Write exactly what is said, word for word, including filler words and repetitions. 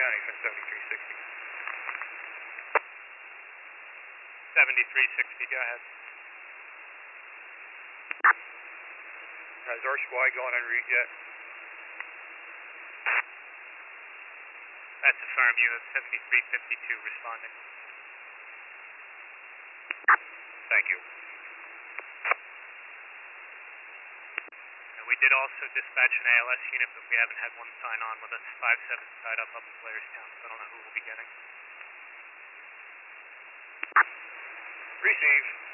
County from seventy-three sixty. seventy-three sixty, go ahead. Is our squad going en route yet? That's affirm, you have seventy-three fifty-two responding. Thank you. And we did also dispatch an A L S unit, but we haven't had one sign on with us. five seven tied up up in Blairstown, so I don't know who we'll be getting. Receive.